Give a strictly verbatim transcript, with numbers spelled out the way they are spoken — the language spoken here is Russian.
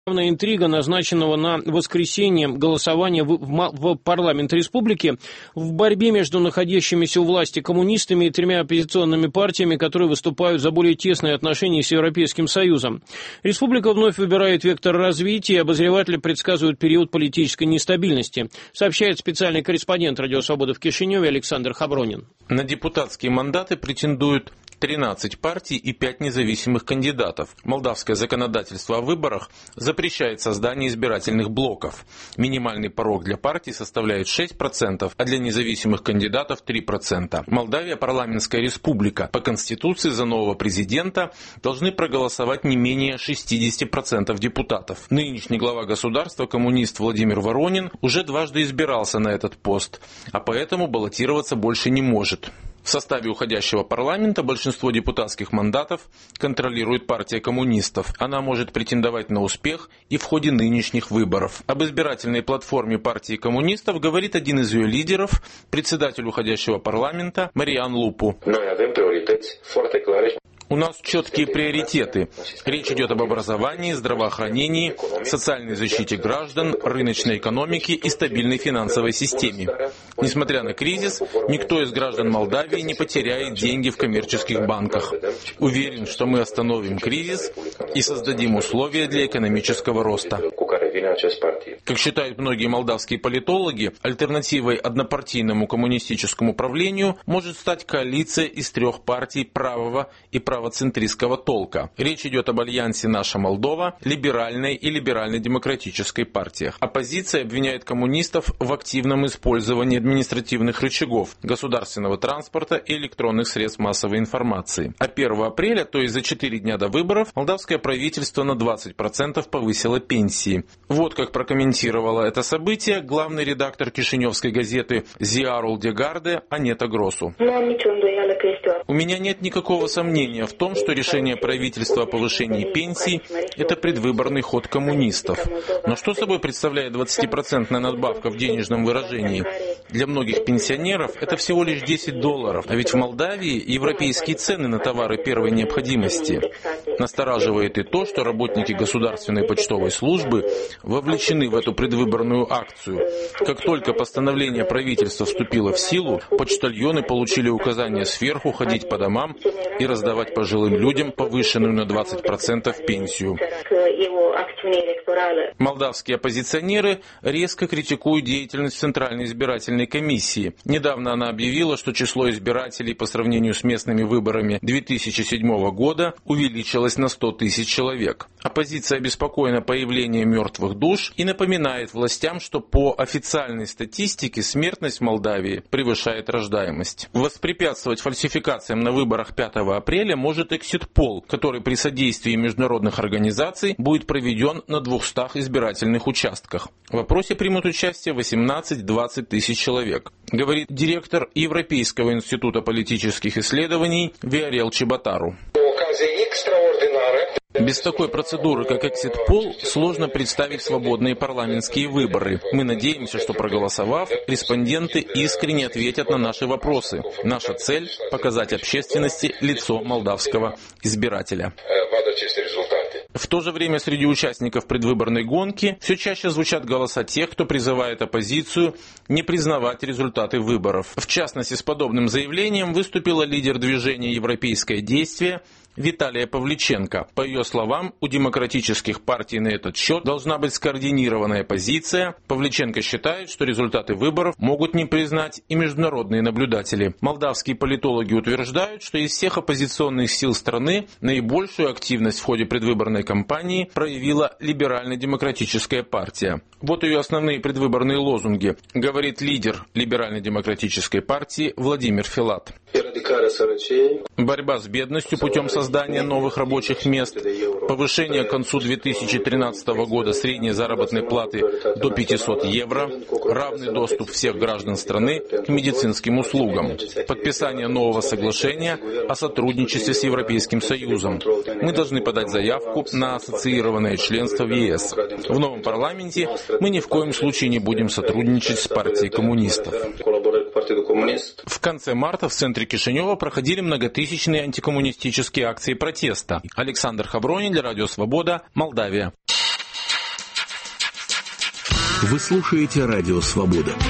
Главная интрига назначенного на воскресенье голосования в, в, в парламент республики в борьбе между находящимися у власти коммунистами и тремя оппозиционными партиями, которые выступают за более тесные отношения с Европейским Союзом. Республика вновь выбирает вектор развития, обозреватели предсказывают период политической нестабильности, сообщает специальный корреспондент «Радио Свобода» в Кишиневе Александр Хабронин. На депутатские мандаты претендуют тринадцать партий и пять независимых кандидатов. Молдавское законодательство о выборах запрещает создание избирательных блоков. Минимальный порог для партий составляет шесть процентов, а для независимых кандидатов три процента. Молдавия – парламентская республика. По Конституции за нового президента должны проголосовать не менее шестьдесят процентов депутатов. Нынешний глава государства, коммунист Владимир Воронин, уже дважды избирался на этот пост, а поэтому баллотироваться больше не может. В составе уходящего парламента большинство депутатских мандатов контролирует партия коммунистов. Она может претендовать на успех и в ходе нынешних выборов. Об избирательной платформе партии коммунистов говорит один из ее лидеров, председатель уходящего парламента Мариан Лупу. У нас четкие приоритеты. Речь идет об образовании, здравоохранении, социальной защите граждан, рыночной экономике и стабильной финансовой системе. Несмотря на кризис, никто из граждан Молдавии не потеряет деньги в коммерческих банках. Уверен, что мы остановим кризис и создадим условия для экономического роста. Как считают многие молдавские политологи, альтернативой однопартийному коммунистическому правлению может стать коалиция из трех партий правого и правоцентристского толка. Речь идет об альянсе «Наша Молдова», либеральной и либерально-демократической партиях. Оппозиция обвиняет коммунистов в активном использовании административных рычагов, государственного транспорта и электронных средств массовой информации. А первого апреля, то есть за четыре дня до выборов, молдавское правительство на двадцать процентов повысило пенсии. Вот как прокомментировала это событие главный редактор кишиневской газеты «Ziarul de Garde» Анета Гросу. У меня нет никакого сомнения в том, что решение правительства о повышении пенсий – это предвыборный ход коммунистов. Но что собой представляет двадцатипроцентная надбавка в денежном выражении? Для многих пенсионеров это всего лишь десять долларов, а ведь в Молдавии европейские цены на товары первой необходимости. Настораживает и то, что работники государственной почтовой службы вовлечены в эту предвыборную акцию. Как только постановление правительства вступило в силу, почтальоны получили указание сверху ходить по домам и раздавать пожилым людям повышенную на двадцать процентов пенсию. Молдавские оппозиционеры резко критикуют деятельность Центральной избирательной комиссии. Недавно она объявила, что число избирателей по сравнению с местными выборами две тысячи седьмого года увеличилось на сто тысяч человек. Оппозиция обеспокоена появлением мертвых душ и напоминает властям, что по официальной статистике смертность в Молдавии превышает рождаемость. Воспрепятствовать фальсификациям на выборах пятого апреля может экзит-пол, который при содействии международных организаций будет проведен на двухстах избирательных участках. В опросе примут участие восемнадцать-двадцать тысяч человек, говорит директор Европейского института политических исследований Виорел Чеботару. Без такой процедуры, как экзит-пол, сложно представить свободные парламентские выборы. Мы надеемся, что проголосовав, респонденты искренне ответят на наши вопросы. Наша цель – показать общественности лицо молдавского избирателя. В то же время среди участников предвыборной гонки все чаще звучат голоса тех, кто призывает оппозицию не признавать результаты выборов. В частности, с подобным заявлением выступила лидер движения «Европейское действие» Виталия Павличенко. По ее словам, у демократических партий на этот счет должна быть скоординированная позиция. Павличенко считает, что результаты выборов могут не признать и международные наблюдатели. Молдавские политологи утверждают, что из всех оппозиционных сил страны наибольшую активность в ходе предвыборной кампании проявила либерально-демократическая партия. Вот ее основные предвыборные лозунги, говорит лидер либерально-демократической партии Владимир Филат. Борьба с бедностью путем создания новых рабочих мест, повышение к концу две тысячи тринадцатого года средней заработной платы до пятисот евро, равный доступ всех граждан страны к медицинским услугам, подписание нового соглашения о сотрудничестве с Европейским Союзом. Мы должны подать заявку на ассоциированное членство в ЕС. В новом парламенте мы ни в коем случае не будем сотрудничать с партией коммунистов. В конце марта в центре Кишинева проходили многотысячные антикоммунистические акции протеста. Александр Хабронин для Радио Свобода, Молдавия. Вы слушаете «Радио Свобода».